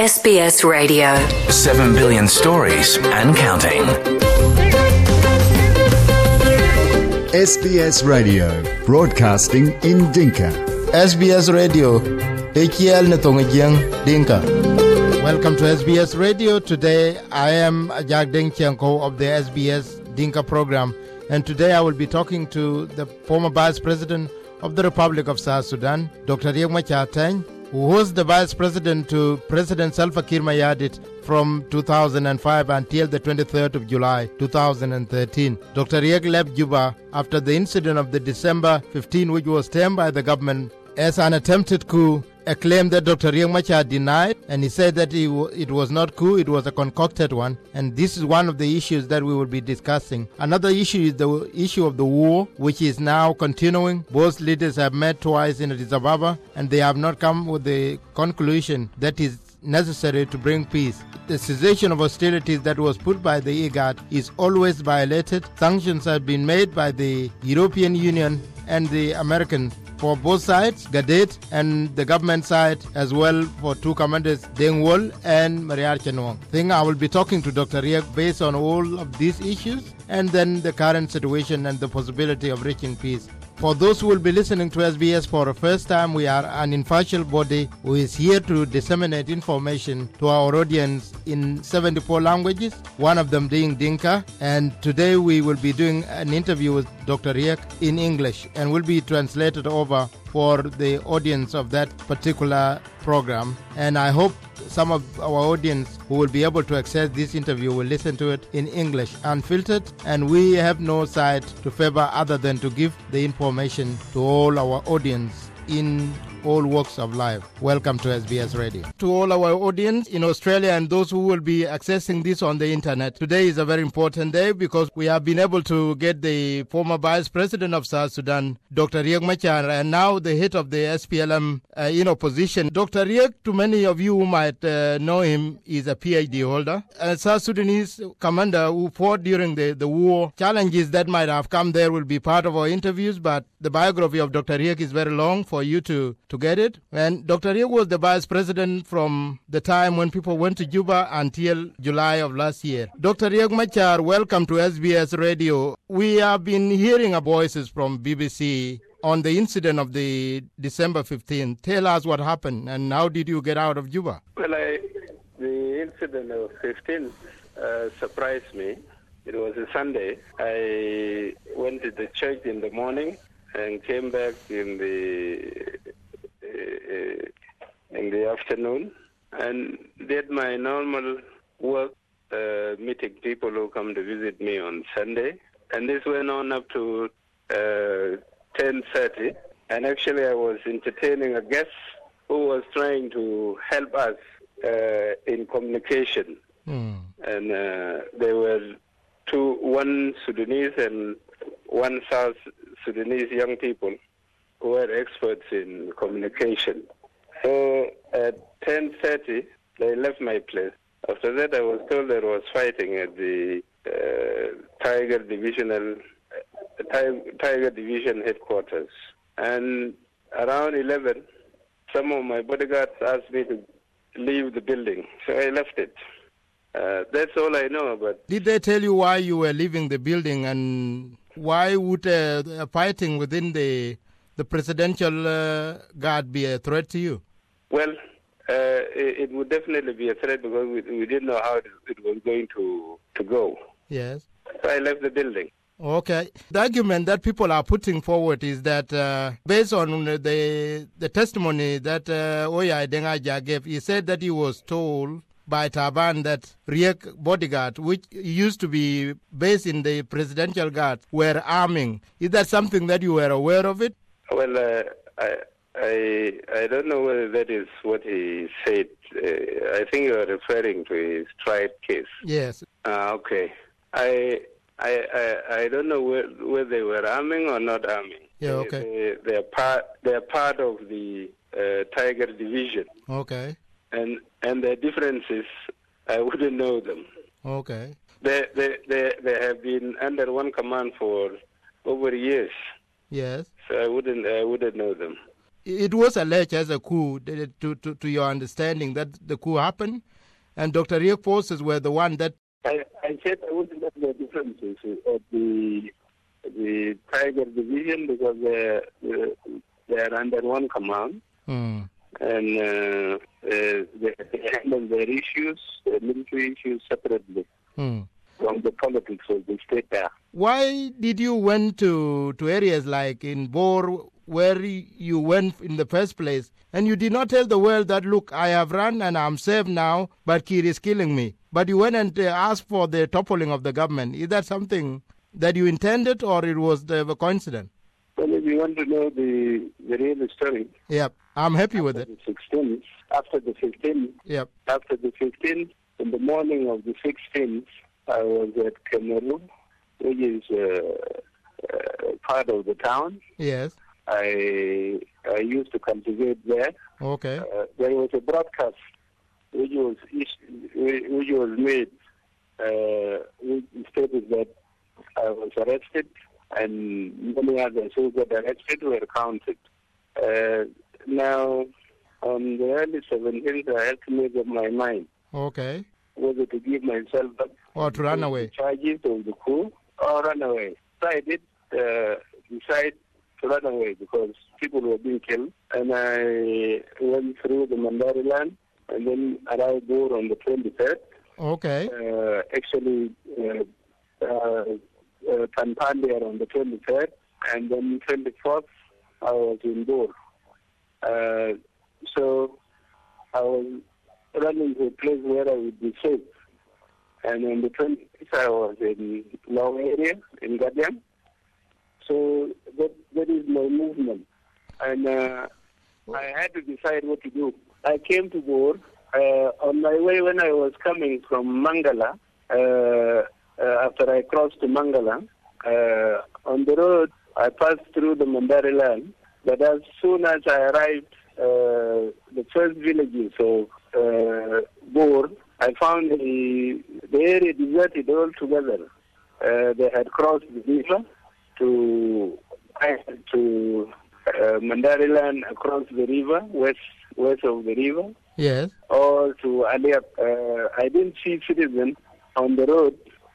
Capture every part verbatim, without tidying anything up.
S B S Radio. Seven billion stories and counting. S B S Radio, broadcasting in Dinka. S B S Radio, A K L Netongjiang, Dinka. Welcome to S B S Radio. Today I am Jack Deng Chianko of the S B S Dinka program, and today I will be talking to the former Vice President of the Republic of South Sudan, Doctor Riek Machar Tany, who was the Vice President to President Salva Kiir Mayardit from two thousand five until the twenty-third of July two thousand thirteen. Doctor Riek left Juba after the incident of the December fifteenth, which was termed by the government as an attempted coup, a claim that Doctor Riek Machar denied, and he said that he w- it was not coup, it was a concocted one, and this is one of the issues that we will be discussing. Another issue is the issue of the war, which is now continuing. Both leaders have met twice in Addis Ababa, and they have not come with the conclusion that is necessary to bring peace. The cessation of hostilities that was put by the IGAD is always violated. Sanctions have been made by the European Union and the Americans for both sides, Gadet and the government side, as well for two commanders, Deng Wol and Mariar Chenwong. I think I will be talking to Doctor Riek based on all of these issues and then the current situation and the possibility of reaching peace. For those who will be listening to S B S for the first time, we are an impartial body who is here to disseminate information to our audience in seventy-four languages, one of them being Dinka. And today we will be doing an interview with Doctor Riek in English and will be translated over for the audience of that particular program. And I hope some of our audience who will be able to access this interview will listen to it in English, unfiltered, and we have no side to favor other than to give the information to all our audience in all walks of life. Welcome to S B S Radio. To all our audience in Australia and those who will be accessing this on the internet, today is a very important day because we have been able to get the former Vice President of South Sudan, Doctor Riek Machar, and now the head of the S P L M uh, in opposition. Doctor Riek, to many of you who might uh, know him, is a P H D holder, a South Sudanese commander who fought during the, the war. Challenges that might have come there will be part of our interviews, but the biography of Doctor Riek is very long for you to, to get it. And Doctor Riek was the Vice President from the time when people went to Juba until July of last year. Doctor Riek Machar, welcome to S B S Radio. We have been hearing voices from B B C on the incident of the December fifteenth. Tell us what happened and how did you get out of Juba? Well, I, the incident of fifteenth uh, surprised me. It was a Sunday. I went to the church in the morning and came back in the uh, in the afternoon and did my normal work, uh, meeting people who come to visit me on Sunday. And this went on up to uh, ten thirty. And actually I was entertaining a guest who was trying to help us uh, in communication. Mm. And uh, there were two, one Sudanese and one South Sudanese young people who were experts in communication. So at ten thirty, they left my place. After that, I was told there was fighting at the uh, Tiger Divisional, uh, Tiger Division headquarters. And around eleven, some of my bodyguards asked me to leave the building, so I left it. Uh, that's all I know about. Did they tell you why you were leaving the building and why would uh, fighting within the the presidential uh, guard be a threat to you? Well, uh, it, it would definitely be a threat because we, we didn't know how it, it was going to, to go. Yes. So I left the building. Okay. The argument that people are putting forward is that uh, based on the the testimony that uh, Oya Dengaja gave, he said that he was told by Taban that Riek bodyguard, which used to be based in the presidential guard, were arming. Is that something that you were aware of it? Well, uh, I, I I don't know whether that is what he said. Uh, I think you are referring to his tried case. Yes. Uh, okay. I, I I I don't know where, whether they were arming or not arming. Yeah. Okay. They, they are part. They are part of the uh, Tiger Division. Okay. And and the differences, I wouldn't know them. Okay. They they they they have been under one command for over years. Yes. So I wouldn't I wouldn't know them. it was alleged as a coup, to, to, to your understanding, that the coup happened, and Doctor Riek forces were the one that... I, I said I wouldn't know the differences of the the Tiger division because they're, they're under one command, mm. and uh, uh, they, they handle their issues, their military issues separately Mm. from the politics of the state there. Why did you went to, to areas like in Bor, where you went in the first place, and you did not tell the world that, look, I have run and I'm safe now, but Kir is killing me? But you went and uh, asked for the toppling of the government. Is that something that you intended, or it was the, a coincidence? Well, if you want to know the, the real story... Yep, I'm happy with it. The sixteenth, after the fifteenth, yep. after the fifteenth, in the morning of the sixteenth, I was at Kemeru, which is uh, uh, part of the town. Yes. I I used to cultivate there. Okay. Uh, there was a broadcast which was which was made, uh, which stated that I was arrested and many others who got arrested were counted. Uh, now, on the early seventeenth, I had to make up my mind. Okay. Whether to give myself up or to run away. Charges of the coup or run away. So I did uh, decide to run away because people were being killed, and I went through the Mandariland and then arrived there on the twenty-third. Okay. Uh, actually, uh, uh, uh, Panpandiar on the twenty-third, and then twenty-fourth I was in Bor. Uh, so I was running to a place where I would be safe. And on the twenty-sixth I was in Long area in Gadian. So that that is my movement. And uh, I had to decide what to do. I came to Bor. Uh, on my way when I was coming from Mangala, uh, uh, after I crossed to Mangala, uh, on the road I passed through the Mandariland. But as soon as I arrived, uh, the first villages of uh, Bor, I found the, the area deserted altogether. Uh, they had crossed the river to to uh, Mandariland across the river, west west of the river. Yes. Or to Aliap. Uh, I didn't see citizens on the road.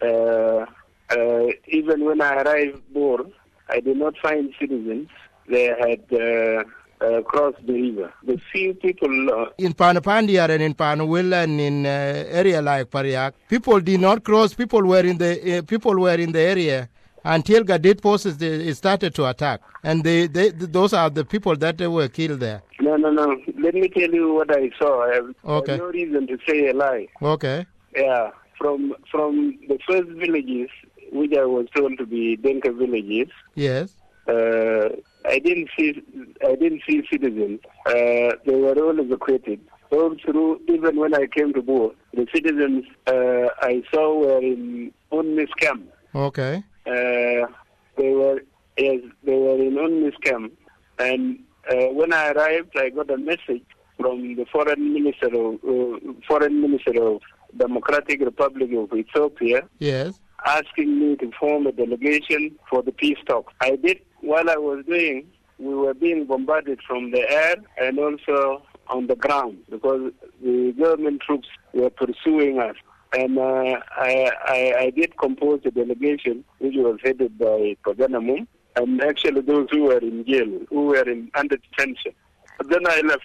Uh, uh, even when I arrived Bor, I did not find citizens. They had uh, uh, crossed the river. The few people... Uh, in Panapandiar and in Panawil and in uh, area like Pariak, people did not cross. People were in the uh, people were in the area until Gadit forces they started to attack. And they, they, those are the people that were killed there. No, no, no. Let me tell you what I saw. I have, okay. I have no reason to say a lie. Okay. Yeah. From from the first villages, which I was told to be Denka villages. Yes. Uh, I didn't see I didn't see citizens. Uh, they were all evacuated. All through, even when I came to Bor, the citizens uh, I saw were in Unmis camp. Okay. Uh, they were yes, they were in Unmis camp, and uh, when I arrived, I got a message from the foreign minister of uh, foreign minister of Democratic Republic of Ethiopia. Yes. Asking me to form a delegation for the peace talks. I did. While I was doing, we were being bombarded from the air and also on the ground because the government troops were pursuing us. And uh, I, I, I did compose a delegation which was headed by Paganamum, and actually those who were in jail, who were in under detention. But then I left.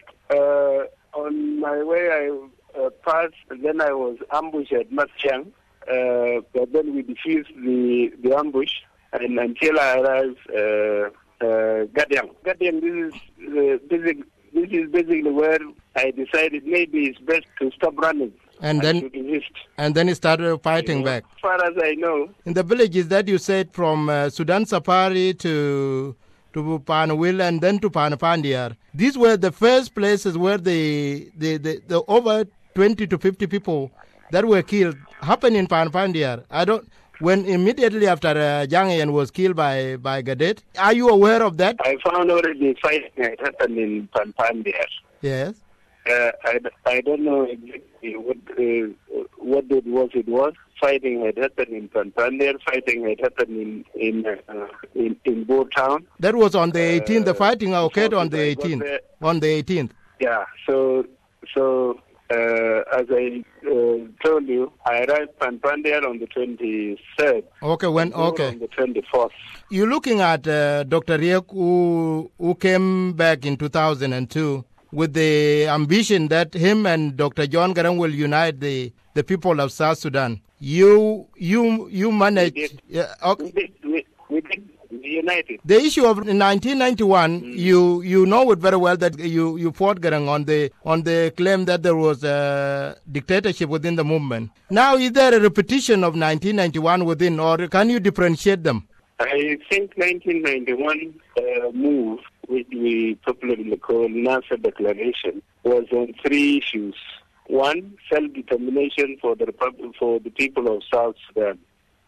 Uh, on my way, I uh, passed, and then I was ambushed at Matsyang. Uh, but then we defused the, the ambush, and until I arrived uh, uh, Gadiang. Gadiang, this is, uh, basic, this is basically where I decided maybe it's best to stop running. And, and then to desist. And then he started fighting you know, back. As far as I know. In the villages that you said from uh, Sudan Safari to to Panawil and then to Panapandiar, these were the first places where the, the, the, the over twenty to fifty people that were killed happened in Panapandiar. I don't. When immediately after uh, Jangayan was killed by by Gadet, are you aware of that? I found already fighting had happened in Panpandiar. Yes. Uh, I, I don't know exactly what uh, what did was, it was. Fighting had happened in Panpandir. Fighting had happened in in uh, in, in Bo Town. That was on the eighteenth. Uh, the fighting occurred on the I eighteenth. On the eighteenth. Yeah. So so uh, as I uh, told you, I arrived Panpandir on the twenty-third. Okay. When? Okay. On the twenty-fourth. You're looking at uh, Doctor Riek, who who came back in two thousand two with the ambition that him and Doctor John Garang will unite the the people of South Sudan. You you you managed. We did. Yeah, okay. we did. We, we did. We united. The issue of nineteen ninety-one, mm. you you know it very well that you you fought Garang on the on the claim that there was a dictatorship within the movement. Now, is there a repetition of nineteen ninety-one within, or can you differentiate them? I think nineteen ninety-one uh, move, which we popularly call Nasser Declaration, was on three issues. One, self-determination for the Republic, for the people of South Sudan.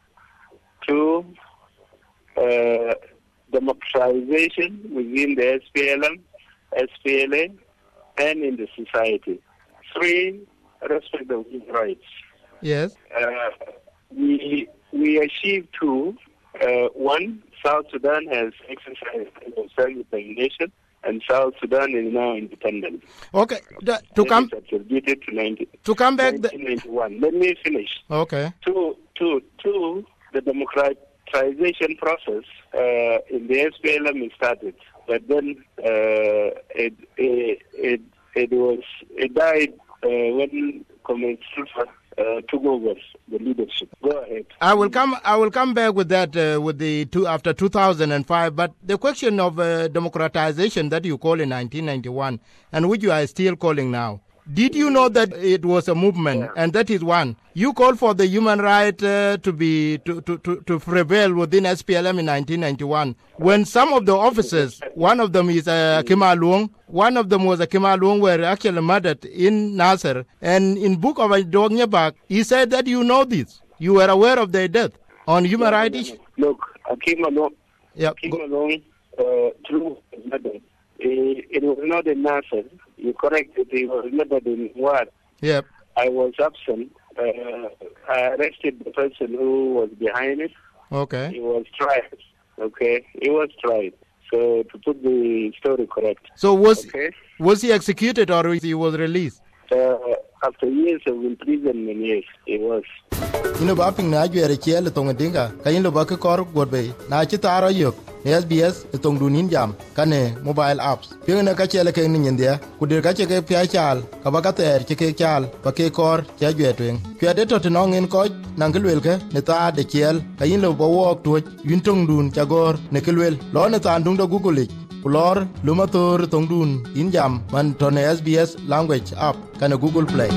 Two, uh, democratization within the S P L M, S P L A, and in the society. Three, respect of human rights. Yes. Uh, we we achieved two. Uh, one, South Sudan has exercised self-determination, and South Sudan is now independent. Okay, the, to come attributed to ninety, to come back nineteen ninety-one. Let me finish. Okay. Two, two, two. The democratization process uh, in the S P L M started, but then uh, it, it it it was it died uh, when Comrade Sulfur Uh, took over the leadership. Go ahead. I will come. I will come back with that uh, with the two after two thousand five. But the question of uh, democratization that you call in nineteen ninety-one and which you are still calling now. Did you know that it was a movement, yeah. and that is one? You called for the human right uh, to be to, to, to, to prevail within S P L M in nineteen ninety-one. When some of the officers, one of them is uh, Kima Luong, one of them was a Kima Luong, were actually murdered in Nasser. And in book of Adonyabak, he said that you know this. You were aware of their death on human rights issues. Look, Kima Luong, yeah, Kima Luong, uh, through murder. It was not in Nasser. You corrected. It was murdered in Wad. Yep. I was absent. Uh, I arrested the person who was behind it. Okay. He was tried. Okay. He was tried. So to put the story correct. So was okay. was he executed or he was released? Uh, after years of imprisonment, yes, he was. Ino ba ping na jere chiel tong dinga kayin lo ba ke kor godbe na chitaro yok S B S tong dunin jam kane mobile apps ping na ka chele ke ni ndia kudir ka che ke pya chal ka ba ka ter che ke chal ba ke kor che jetwen kwede to to ngin ko nangilwel ke ne ta de chiel kayin lo bo wok to yun tong dun chagor ne kelwel lo ne ta ndung do google Kulor lumator tong dun in jam man to ne S B S language app kane Google Play.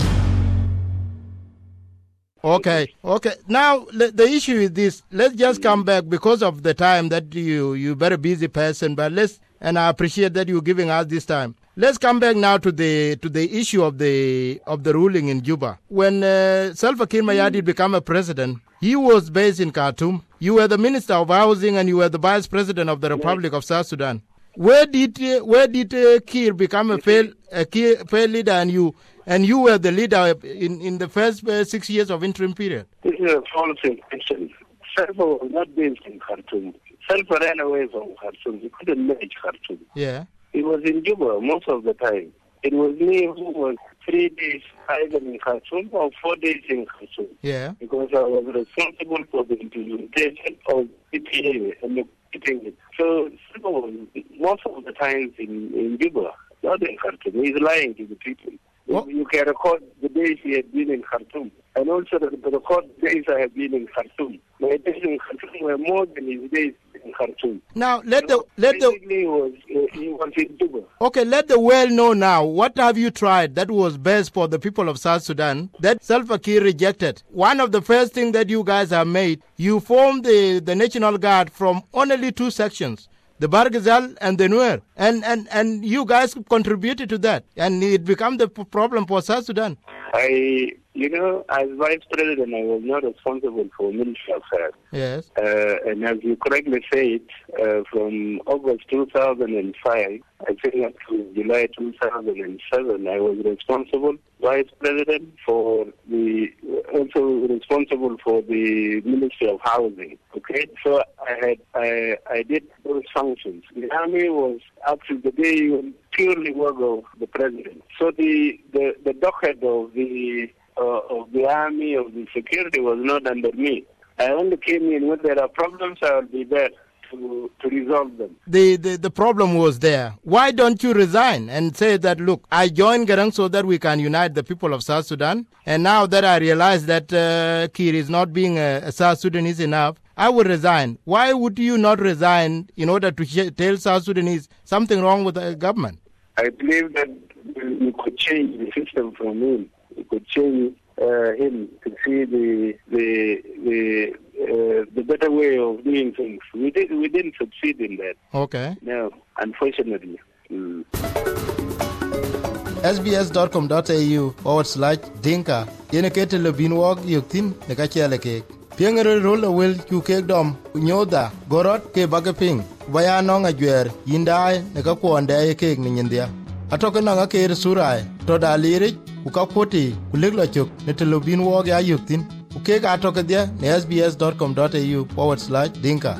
Okay, okay. Now, the, the issue is this. Let's just come back because of the time that you, you're very busy person, but let's, and I appreciate that you're giving us this time. Let's come back now to the to the issue of the of the ruling in Juba. When uh, Salva Kiir Mayardit became a president, he was based in Khartoum. You were the Minister of Housing and you were the Vice President of the Republic of South Sudan. Where did uh, where did uh, Kiir become a failed a failed leader, and you and you were the leader in, in the first uh, six years of interim period? This is a false impression. Salva was not based in Khartoum. Salva ran away from Khartoum. He couldn't manage Khartoum. Yeah. He was in Juba most of the time. It was me who was three days either in Khartoum or four days in Khartoum. Yeah. Because I was responsible for the implementation of the P A and the keeping it. So Salva was most of the times in, in Juba, not in Khartoum. He's lying to the people. What? You can record the days he had been in Khartoum. And also the, the record days I have been in Khartoum. My days in Khartoum were more than his days in Khartoum. Now, let the... let the he was, uh, he was in Juba. Okay, let the world know now. What have you tried that was best for the people of South Sudan that Salva Kiir rejected? One of the first things that you guys have made, you formed the, the National Guard from only two sections, the Barghazal and the Nuer. And, and, and you guys contributed to that. And it became the p- problem for South Sudan. I, you know, as Vice President, I was not responsible for military affairs. Yes. Uh, and as you correctly said, uh, from August two thousand five, I think up to July two thousand seven, I was responsible Vice President for the also responsible for the Ministry of Housing. Okay, so I had I I did those functions. The army was up to the day purely work of the president. So the the, the docket of the uh, of the army of the security was not under me. I only came in when there are problems. I will be there to to resolve them. The, the the problem was there. Why don't you resign and say that, look, I joined Garang so that we can unite the people of South Sudan, and now that I realize that uh, Kir is not being a, a South Sudanese enough, I will resign. Why would you not resign in order to sh- tell South Sudanese something wrong with the government? I believe that we could change the system from him. We could change uh, him to see the the the uh, the better way of doing things. We did we didn't succeed in that. Okay. No, unfortunately. Mm. S B S dot com dot A U forward slash Dinka. Yene kete le binwog yuktin ne kachele kek. Piengere rola will you cake dom nyoda gorot ke bagaping. Baya nong a jwer yindai ne kakwonde kek ni nyindia. Atoke nanga ke surai to da lirik ukapoti kuligla chuk ne telo binwog ya yuktin. Ukek atoke dia ne S B S dot com dot A U forward slash Dinka.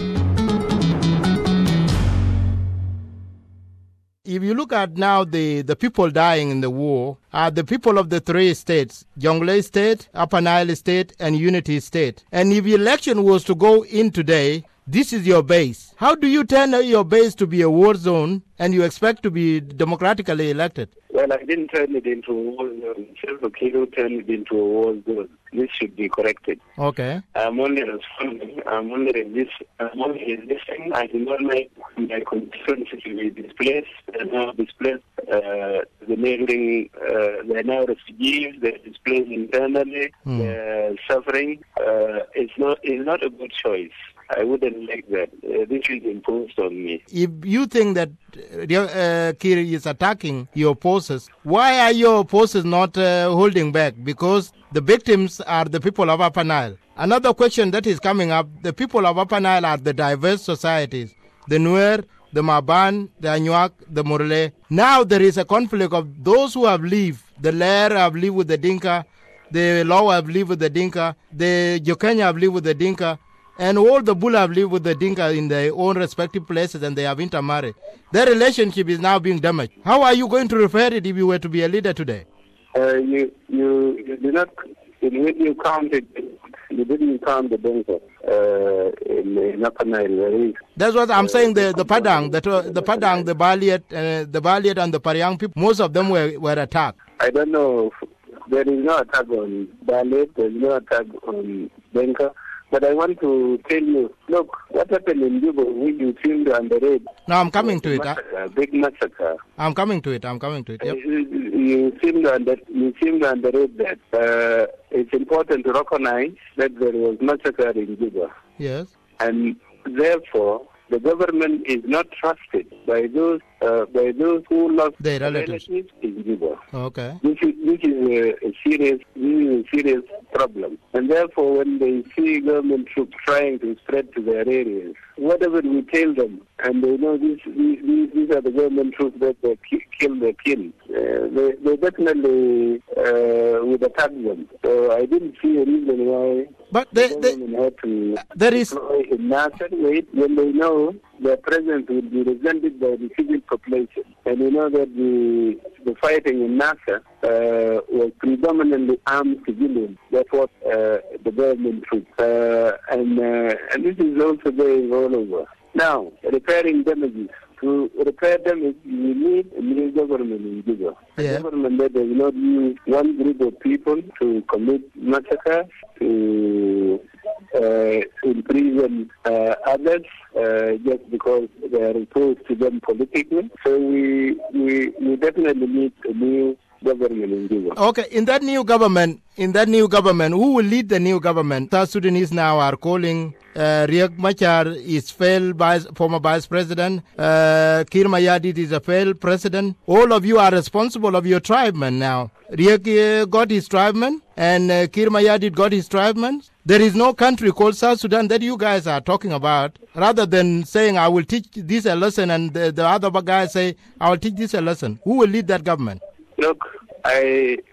If you look at now the, the people dying in the war are the people of the three states, Jonglei State, Upper Nile State, and Unity State. And if the election was to go in today, this is your base. How do you turn your base to be a war zone and you expect to be democratically elected? Well, I didn't turn it into a war zone. Salva Kiir turned it into a war zone. This should be corrected. Okay. I'm only responding. I'm only resisting. I'm only resisting. I do not like my constituency to be displaced. They're now displaced. Uh, the neighboring, uh, they're now refugees. They're displaced internally. Mm. They're suffering. Uh, it's not. It's not a good choice. I wouldn't like that. Uh, this is imposed on me. If you think that uh, Kir is attacking your forces, why are your forces not uh, holding back? Because the victims are the people of Upper Nile. Another question that is coming up, the people of Upper Nile are the diverse societies, the Nuer, the Maban, the Anuak, the Murle. Now there is a conflict of those who have lived. The Lair have lived with the Dinka, the Law have lived with the Dinka, the Jokenya have lived with the Dinka, and all the Bula have lived with the Dinka in their own respective places and they have intermarried. Their relationship is now being damaged. How are you going to repair it if you were to be a leader today? Uh, you, you, you do not, when you counted, you didn't count the Dinka uh, in, in Upper Nile. That's what I'm saying, the, the Padang, the, the Padang, the Baliat, uh, the Baliat and the Pariang people, most of them were, were attacked. I don't know, there is no attack on Baliat, there is no attack on Dinka. But I want to tell you, look, what happened in Juba, we you seem to underrate. No, I'm coming to it. Massacre, big massacre. I'm coming to it. I'm coming to it. Yep. You, you seem to under, you seem to underrate that. Uh, it's important to recognize that there was massacre in Juba. Yes. And therefore, the government is not trusted by those uh, by those who lost their relatives. relatives in Juba. Okay. This is this is a, a serious this is a serious problem, and therefore, when they see government troops trying to spread to their areas, whatever we tell them, and they know these these, these are the government troops that they kill their kin, uh, they they definitely uh, would attack them. So I didn't see a reason why. But they, they, had to there is in Nasser wait when they know their presence will be resented by the civil population, and you know that the the fighting in Nasser uh, was predominantly armed civilians. That's what uh, the government troops, uh, and uh, and this is also going all over. Now, repairing damages. To repair them, you need a new government in Juba. Yeah. A government that does not use one group of people to commit massacres, to uh, imprison uh, others uh, just because they are opposed to them politically. So we we we definitely need a new government in Juba. Okay, in that new government, in that new government, who will lead the new government? South Sudanese now are calling uh, Riek Machar is failed vice, former vice president. Uh, Kir Mayadit is a failed president. All of you are responsible of your tribesmen now. Riek uh, got his tribesmen and uh, Kir Mayadit got his tribesmen. There is no country called South Sudan that you guys are talking about. Rather than saying, I will teach this a lesson, and the, the other guys say, I will teach this a lesson. Who will lead that government? Look, I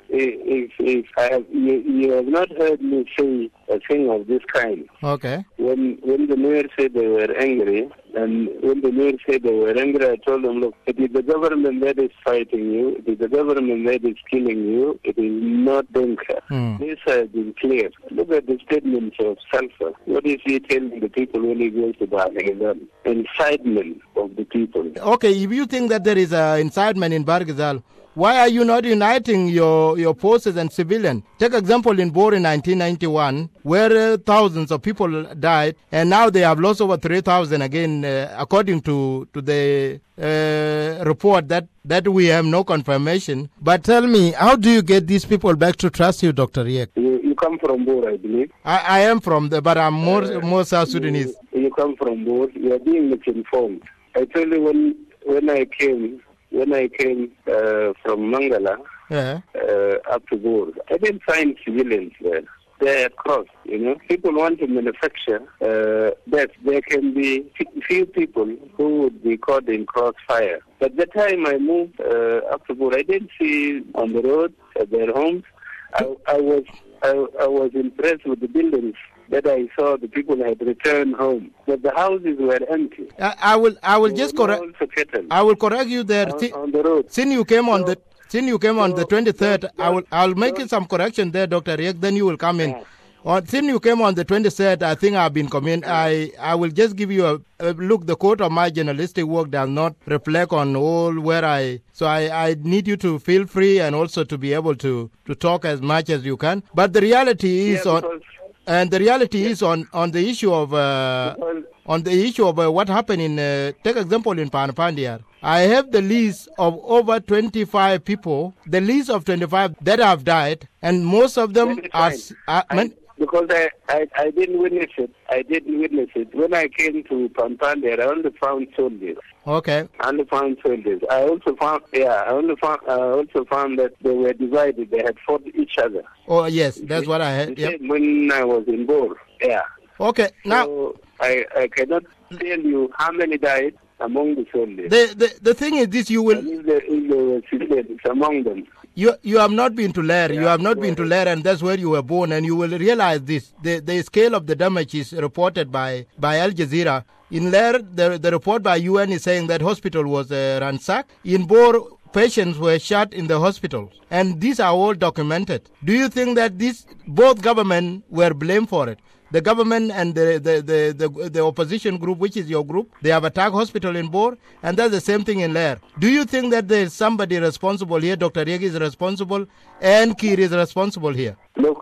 if, if I have, you, you have not heard me say a thing of this kind. Okay. When when the mayor said they were angry, and when the mayor said they were angry, I told them, look, it is the government that is fighting you. It is the government that is killing you. It is not Dinka. Mm. This has been clear. Look at the statements of Salva. What is he telling the people when he goes to Bargazal? Incitement of the people. Okay, if you think that there is an incitement in Bargazal, why are you not uniting your, your forces and civilians? Take example in Bor in nineteen ninety-one, where uh, thousands of people died, and now they have lost over three thousand again, uh, according to, to the uh, report that, that we have no confirmation. But tell me, how do you get these people back to trust you, Doctor Riek? You, you come from Bor, I believe. I, I am from the, but I'm more, uh, more South Sudanese. You, you come from Bor. You are being misinformed. I tell you, when, when I came... When I came uh, from Mangala yeah. uh, up to Bor, I didn't find civilians there. They're across, you know. People want to manufacture uh, that there can be few people who would be caught in crossfire. But the time I moved uh, up to Bor, I didn't see on the road at their homes. I, I was I, I was impressed with the buildings that I saw. The people had returned home, but the houses were empty. I, I will I will They just were correct. also kettled I will correct you there. on, Thi- on the road. Since you came on So- the since you came on the so- twenty-third, so- I will I'll make so- some correction there, Doctor Riek. Then you will come in. Yeah. Or since you came on the twenty-third, I think I've been coming. I I will just give you a, a look. The quote of my journalistic work does not reflect on all where I. So I, I need you to feel free and also to be able to, to talk as much as you can. But the reality is Yeah, on. because- And the reality is on, on the issue of uh, because- on the issue of uh, what happened in uh, take example in Panapandiar. I have the list of over twenty-five people, the list of twenty-five that have died, and most of them That is are. fine. s- are I- man- because I, I, I didn't witness it. I didn't witness it. When I came to Pampande, I only found soldiers. okay. I only found soldiers. I also found, yeah, I only found, I also found that they were divided. They had fought each other. Oh yes, that's what I had. The Yep. same when I was in Bor. Yeah. Okay. Now So I, I cannot tell you how many died among the soldiers. the, the the thing is this: you will And if there, if there were civilians among them. You you have not been to Lair. You Yeah, have not go been to ahead. Lair, and that's where you were born. And you will realize this: the the scale of the damage is reported by by Al Jazeera. In Lair, the the report by U N is saying that hospital was uh, ransacked. In Bor, patients were shot in the hospitals, and these are all documented. Do you think that this both government were blamed for it? The government and the, the, the, the, the opposition group, which is your group, they have attacked hospital in Bor, and that's the same thing in Lair. Do you think that there is somebody responsible here? Doctor Riek is responsible, and Kir is responsible here? Look,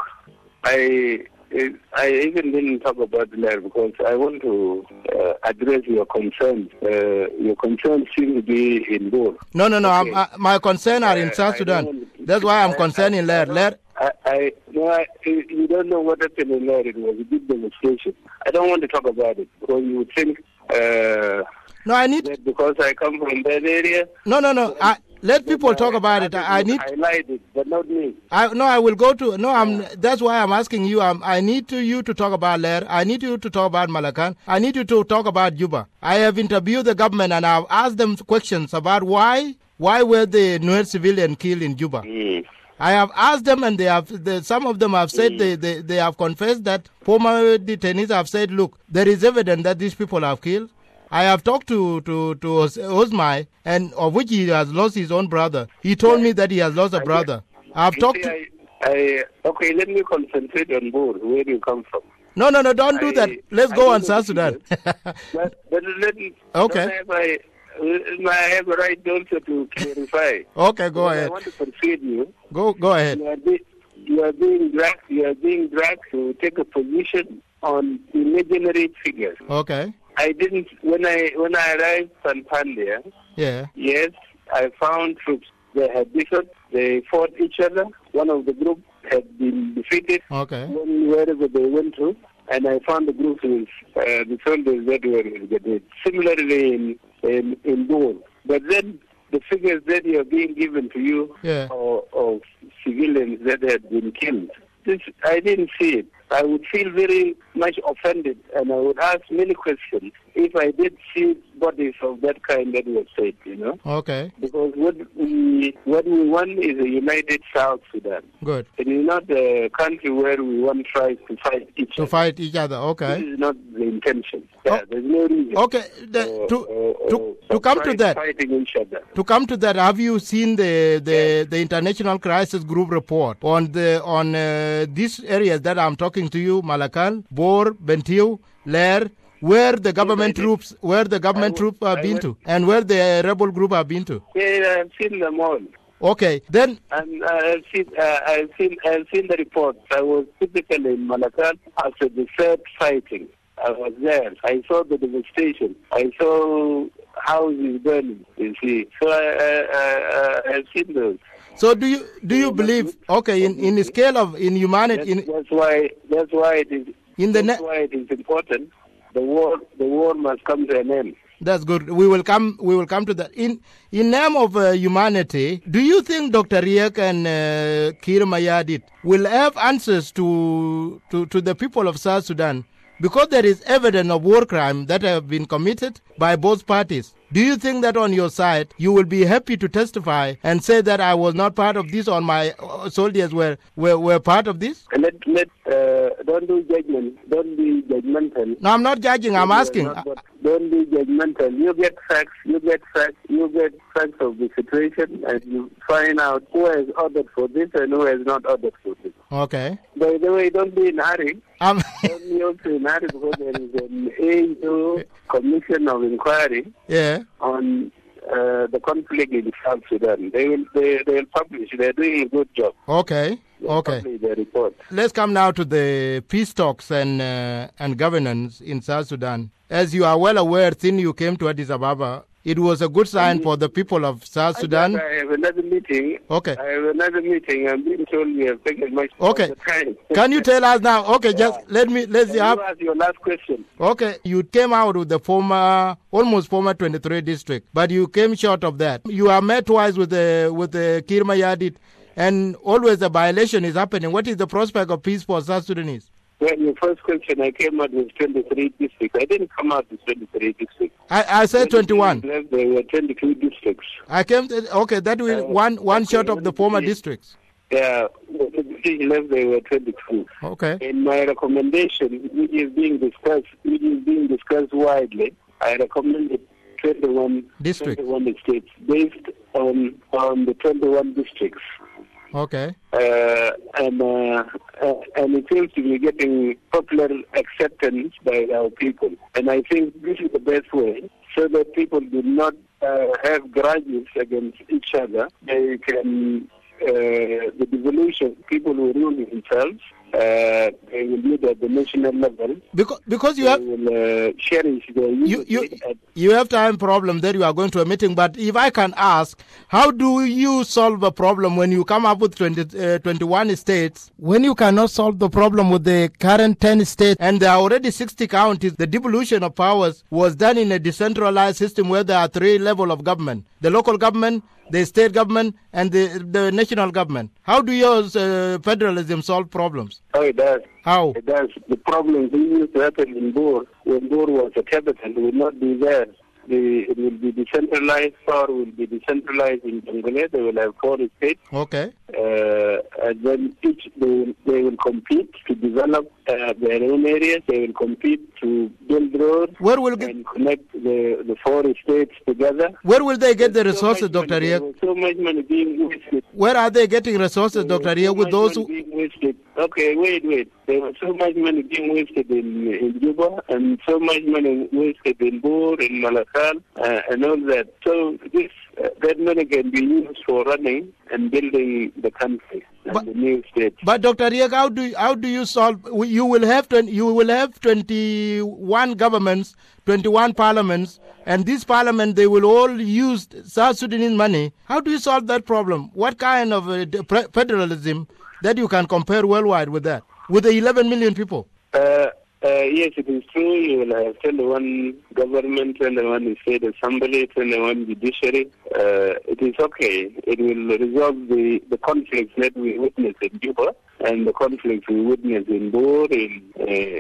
I I even didn't talk about Lair because I want to uh, address your concerns. Uh, your concerns seem to be in Bor. No, no, no. Okay. I'm, I, my concern are in Uh, South I Sudan. don't- That's why I'm I- concerned I- in Lair. I don't- Lair. I, I, no, I, you don't know what happened in Lair. It was a big demonstration. I don't want to talk about it because you would think uh, No, I need. that because I come from that area. No, no, no. I, let people talk about it. I, I need. highlight it, but not me. I no, I will go to no. I'm. That's why I'm asking you. I'm, I need to you to talk about Lair. I need you to talk about Malacan. I need you to talk about Juba. I have interviewed the government and I've asked them questions about why why were the Nuer civilian killed in Juba. Mm. I have asked them, and they have. They, some of them have said Mm. they, they they have confessed that former detainees have said, look, there is evidence that these people have killed. I have talked to to to Os- Osmai, and of which he has lost his own brother. He told me that he has lost a brother. I have You talked see, to. I, I, okay, let me concentrate on board where you come from. No, no, no, don't do I- that. Let's I go don't on know South the Sudan. But, but let me, Okay. don't have I, I have a right also to clarify. Okay, go Because I ahead. want to persuade you. Go go ahead. You are, be, you are being dragged. You are being dragged to take a position on imaginary figures. Okay. I didn't when I when I arrived in Pandia. Yeah. Yes, I found troops. They had differed. They fought each other. One of the group had been defeated Okay. when, wherever they went to, and I found the group with uh, the soldiers that were with the Similarly in in, in Bor. But then the figures that are being given to you Yeah. of, of civilians that had been killed, this I didn't see it. I would feel very much offended, and I would ask many questions if I did see bodies of that kind that was said, you know. Okay. Because what we what we want is a united South Sudan. Good. It is not a country where we want tribes to fight each to other. To fight each other, okay. This is not the intention. Yeah, oh. There's no reason. Okay, the, uh, to, uh, to, uh, to come to that, fighting each other. To come to that, have you seen the the, yeah. the International Crisis Group report on the on uh, these areas that I'm talking to you, Malakal, Bor, Bentiu, Lair, where the government troops, where the government troops have been to, and where the rebel group have been to? Yeah, I've seen them all. Okay, then. And uh, I've seen, uh, I've seen, I've seen the reports. I was physically in Malakal after the third fighting. I was there. I saw the devastation. I saw houses burning. You see, so I, I, I, I've seen those. So do you do you believe? Okay, in in the scale of in humanity, that's, in, that's why that's why it is. In the that's ne- why it is important. The war, the war must come to an end. That's good. We will come. We will come to that. In in name of uh, humanity, do you think Doctor Riek and uh, Kir Mayadit will have answers to, to to the people of South Sudan? Because there is evidence of war crime that have been committed by both parties. Do you think that on your side you will be happy to testify and say that I was not part of this, or my soldiers were were, were part of this? Let let uh, don't do judgment. Don't be judgmental. No, I'm not judging. I'm asking. Not, don't be judgmental. You get facts. You get facts. You get facts of the situation, and you find out who has ordered for this and who has not ordered for this. Okay. By the way, don't be in a hurry. Um, don't be also in a hurry because there is an A U commission of inquiry. Yeah. On uh, the conflict in South Sudan. They will they they will publish. They're doing a good job. Okay. They'll okay. Publish their report. Let's come now to the peace talks and uh, and governance in South Sudan. As you are well aware, since you came to Addis Ababa, it was a good sign for the people of South Sudan. I have another meeting. Okay. I have another meeting. I'm being told we have taken much okay. time. Can you tell us now? Okay, yeah. just let me let's you have. ask your last question. Okay, you came out with the former, almost former twenty-three district, but you came short of that. You are met twice with the with the Kir Mayadit, and always a violation is happening. What is the prospect of peace for South Sudanese? Well, your first question, I came out with twenty-three districts. I didn't come out with twenty-three districts. I, I said twenty-one. Left, there were twenty-two districts. I came to, okay, that will uh, one one okay, short of the former districts. Yeah, the left, there were twenty-two. Okay. In my recommendation, which is being discussed, which is being discussed widely, I recommended twenty-one districts, twenty-one states based on on the twenty-one districts. Okay. Uh, and uh, uh, and it seems to be getting popular acceptance by our people. And I think this is the best way, so that people do not uh, have grudges against each other. They can, uh, the devolution, people will rule themselves. Uh, they will meet at the national level. Because because you they have will uh, cherish their you you you have time problem that you are going to a meeting. But if I can ask, how do you solve a problem when you come up with twenty, uh, twenty-one states, when you cannot solve the problem with the current ten states, and there are already sixty counties? The devolution of powers was done in a decentralized system where there are three levels of government: the local government, the state government, and the the national government. How do your uh, federalism solve problems? Oh, it does. How? It does. The problems that used to happen in Bor, when Bor was a capital, will not be there. The, it will be decentralized, power will be decentralized in Jonglei. They will have four states. Okay. Uh, and then each, they will, they will compete to develop uh, their own areas. They will compete to build roads. Where will and get, connect the, the four states together. Where will they get There's the resources, so Doctor Riek? So much money being wasted. Where are they getting resources, Doctor Riek, with those who... Being wasted. Okay, wait, wait. There was so much money being wasted in, in Juba, and so much money wasted in Bor, in Malakal, uh, and all that. So this uh, that money can be used for running and building the country and but, the new states. But Doctor Riek, how do you, how do you solve? You will have twenty, you will have twenty-one governments, twenty-one parliaments, and this parliament they will all use South Sudanese money. How do you solve that problem? What kind of uh, federalism that you can compare worldwide with that, with the eleven million people? Uh, uh, yes, it is true. You will have twenty-one government, twenty-one state assembly, twenty-one judiciary. Uh, it is okay. It will resolve the, the conflicts that we witness in Juba, and the conflicts we witnessed in Bor, in, uh,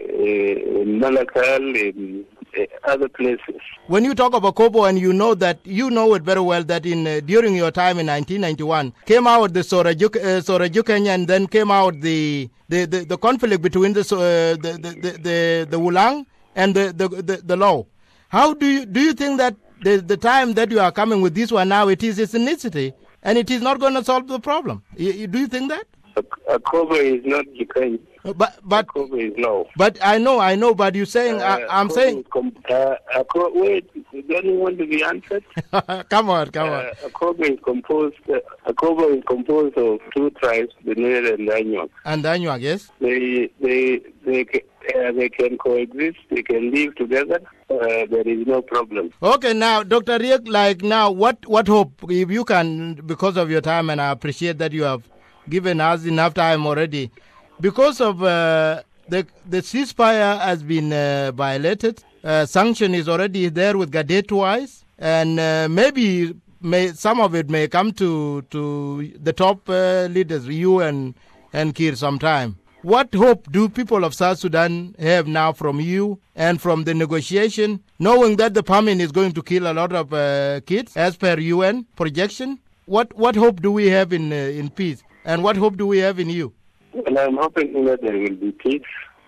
in Malakal, in uh, other places. When you talk of Akobo, and you know that you know it very well, that in uh, during your time in nineteen ninety-one came out the Sorajuk, uh, Sorajukenya, and then came out the the, the, the conflict between the, uh, the, the the the the Wulang and the the, the the Law. How do you do you think that the the time that you are coming with this one now, it is ethnicity and it is not going to solve the problem? You, you, do you think that? Akobo is not Ukraine. But but Akobo is Law. But I know I know. But you're saying Uh, I, I'm Akobo saying. is com- uh, Akobo, wait, don't you want to be answered? come on, come on. Uh, Akobo is composed. Uh, Akobo is composed of two tribes, the Nuer and the Anyuak. And then you, I guess. They they they ca- uh, they can coexist. They can live together. Uh, there is no problem. Okay, now, Doctor Riek, like now, what what hope, if you can, because of your time, and I appreciate that you have given us enough time already, because of uh, the the ceasefire has been uh, violated. Uh, sanction is already there with Gadet twice, and uh, maybe may some of it may come to to the top uh, leaders, you and and Kir, sometime. What hope do people of South Sudan have now from you and from the negotiation, knowing that the famine is going to kill a lot of uh, kids as per U N projection? What what hope do we have in uh, in peace, and what hope do we have in you? And I'm hoping that there will be peace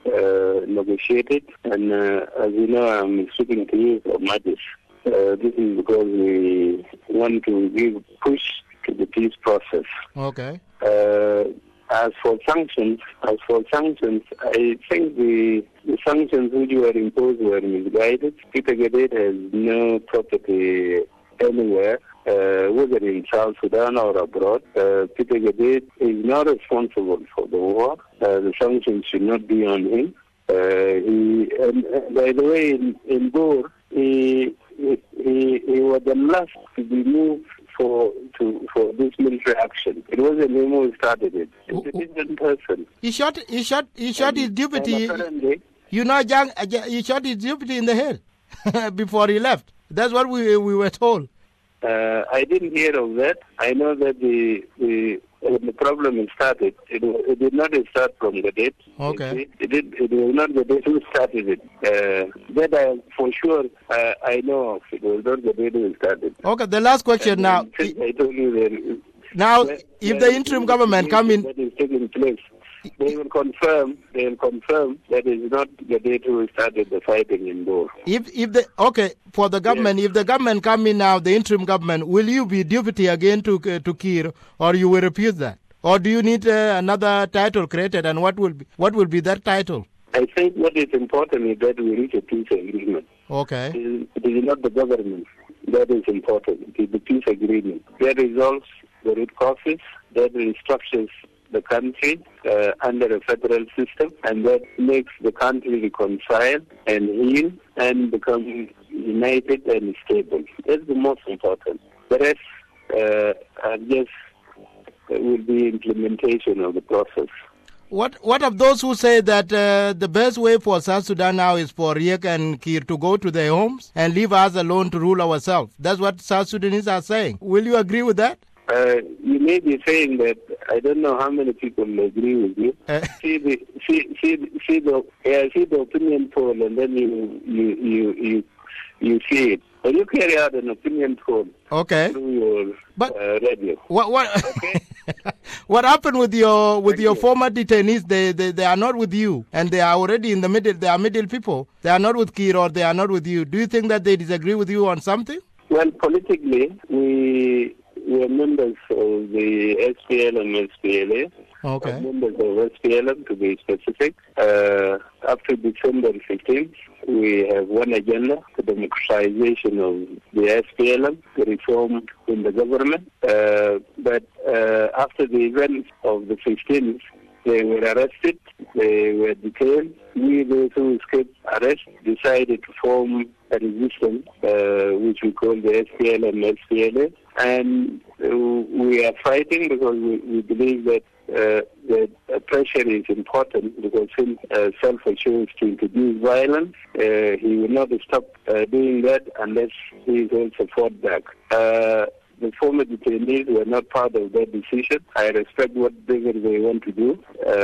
uh, negotiated. And uh, as you know, I'm speaking to you for matters. Uh, this is because we want to give push to the peace process. Okay. Uh, as for sanctions, as for sanctions, I think the, the sanctions which were imposed were misguided. Peter Gadet has no property anywhere. Uh, whether in South Sudan or abroad, uh, Peter Gadet is not responsible for the war. Uh, the sanctions should not be on him. Uh, he, and, uh, by the way, in, in Bor, he, he, he, he was the last to be moved for to for this military action. It wasn't him who started it. It's a different person. He shot. He shot. He shot And- his deputy. and apparently- You know, Jang, he shot his deputy in the head before he left. That's what we we were told. Uh, I didn't hear of that. I know that the the when the problem started, it, wa- it did not start from the date. Okay. It did. It was not the date who started it. Uh, that I for sure uh, I know of. It was not the date who started. Okay. The last question And now. since I told you that. Now, that- if that the interim government come in, that is taking place, they will confirm. They will confirm that is not the date who started the fighting in Bor. if if the okay for the government, if the government come in now, the interim government, will you be deputy again to uh, to Kir, or you will refuse that, or do you need uh, another title created, and what will be what will be that title? I think what is important is that we reach a peace agreement. Okay. It is, it is not the government that is important. It is the peace agreement that resolves the root causes, that restructures the country uh, under a federal system, and that makes the country reconcile and heal and become united and stable. That's the most important. The rest uh, are just uh, will be implementation of the process. What what of those who say that uh, the best way for South Sudan now is for Riek and Kir to go to their homes and leave us alone to rule ourselves? That's what South Sudanese are saying. Will you agree with that? Uh, you may be saying that I don't know how many people agree with you. Uh, see the see see see the yeah, see the opinion poll, and then you you you you, you see it. When you carry out an opinion poll okay. through your But- uh, radio, What what Okay. what happened with your with Thank your you. former detainees? They, they they are not with you, and they are already in the middle. They are middle people. They are not with Kir, or they are not with you. Do you think that they disagree with you on something? well, politically, we were members of the S P L M S P L A. Okay. Members of S P L M, to be specific. Uh, after December fifteenth, we have one agenda: the democratization of the S P L M, the reform in the government. Uh, but uh, after the events of the fifteenth, they were arrested, they were detained. We, those who escaped arrest, decided to form a resistance, uh, which we call the S P L M S P L A. And uh, we are fighting because we, we believe that uh, that uh, pressure is important, because since uh, Salva chose to introduce violence, uh, he will not stop uh, doing that unless he is also fought back. Uh, the former detainees were not part of that decision. I respect whatever they want to do.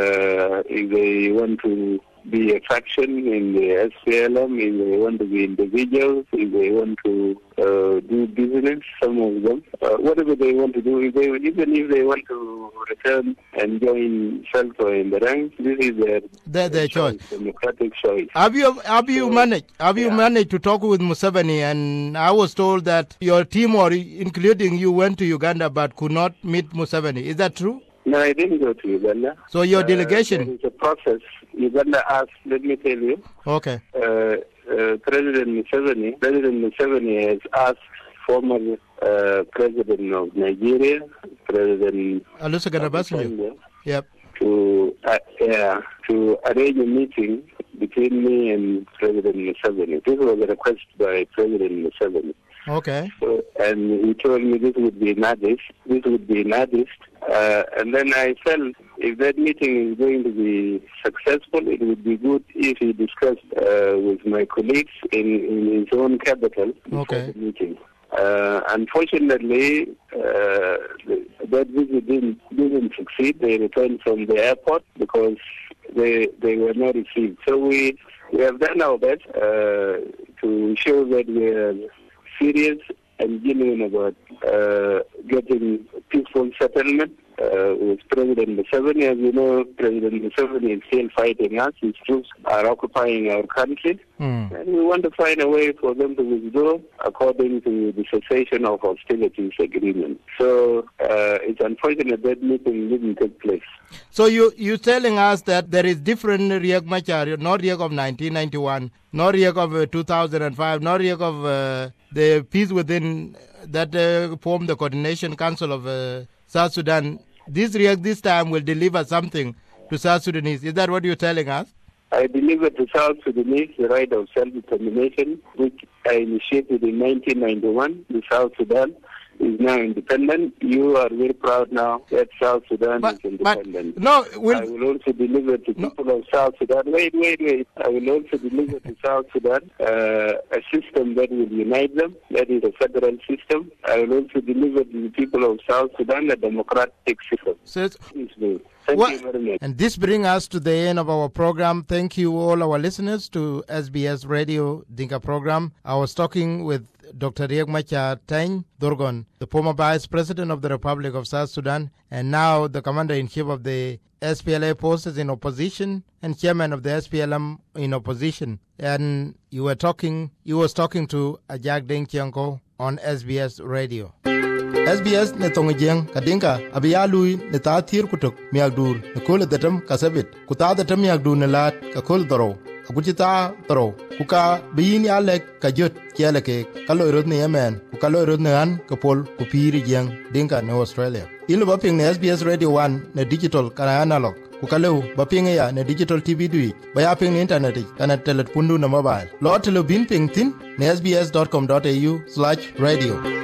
Uh, if they want to be a faction in the S P L M, if they want to be individuals, if they want to uh, do business, some of them, uh, whatever they want to do, if they, even if they want to return and join Selco in the ranks, this is their, their, their choice, choice, democratic choice. Have you have you so, managed have you yeah. managed to talk with Museveni? And I was told that your team, or including you, went to Uganda but could not meet Museveni. Is that true? No, I didn't go to Uganda. So your uh, delegation? There is a process. Uganda asked, let me tell you. Okay. Uh, uh, President Museveni, President Museveni has asked former uh, President of Nigeria, President Olusegun Obasanjo, yep, to uh, yeah, to arrange a meeting between me and President Museveni. This was a request by President Museveni. Okay. So, and he told me this would be in Addis. This would be in Addis. Uh, and then I felt if that meeting is going to be successful, it would be good if he discussed uh, with my colleagues in, in his own capital before okay. the meeting. Uh, unfortunately, uh, that visit didn't, didn't succeed. They returned from the airport because they they were not received. So we, we have done our best uh, to show that we are serious and genuine about uh, getting peaceful settlement uh, with President Museveni. As you know, President Museveni is still fighting us. His troops are occupying our country. Mm. And we want to find a way for them to withdraw according to the cessation of hostilities agreement. So uh, it's unfortunate that meeting didn't take place. So you, you're telling us that there is different Riek Machar, not Riek of nineteen ninety-one, not Riek of uh, two thousand five, not Riek of uh, the peace within that uh, formed the Coordination Council of uh, South Sudan. This Riek this time will deliver something to South Sudanese. Is that what you're telling us? I delivered to South Sudanese the right of self-determination, which I initiated in nineteen ninety-one in South Sudan. Is now independent. You are very proud now that South Sudan but, is independent. But no, we'll, I will also deliver to no. people of South Sudan. Wait, wait, wait. I will also deliver to South Sudan uh, a system that will unite them. That is a federal system. I will also deliver to the people of South Sudan a democratic system. So Thank what, you very much. And this brings us to the end of our program. Thank you all our listeners to S B S Radio Dinka program. I was talking with Doctor Riek Machar Tany Dorgon, the former Vice President of the Republic of South Sudan, and now the Commander-in-Chief of the S P L A forces in opposition and Chairman of the S P L M in opposition. And you were talking, you was talking to Ajak Deng Chianko on S B S Radio. S B S ne tongi jeng kadinka abiya lui ne ta thir kutuk miak dur ne kol datam kasabit kuta datam miak dur ne lat ka kol daro akuchita daro kuka biyin ya lek ka jot kele ke kalo rod ne yemen ku kalo rod ne an ka pol ku piri jeng dinka ne Australia ilu baping ne S B S Radio one ne digital kana analog ku kalo baping ya ne digital T V dui baya ping ne internet kana telet pundu na mobile lo telo bin ping tin ne s b s dot com dot a u slash radio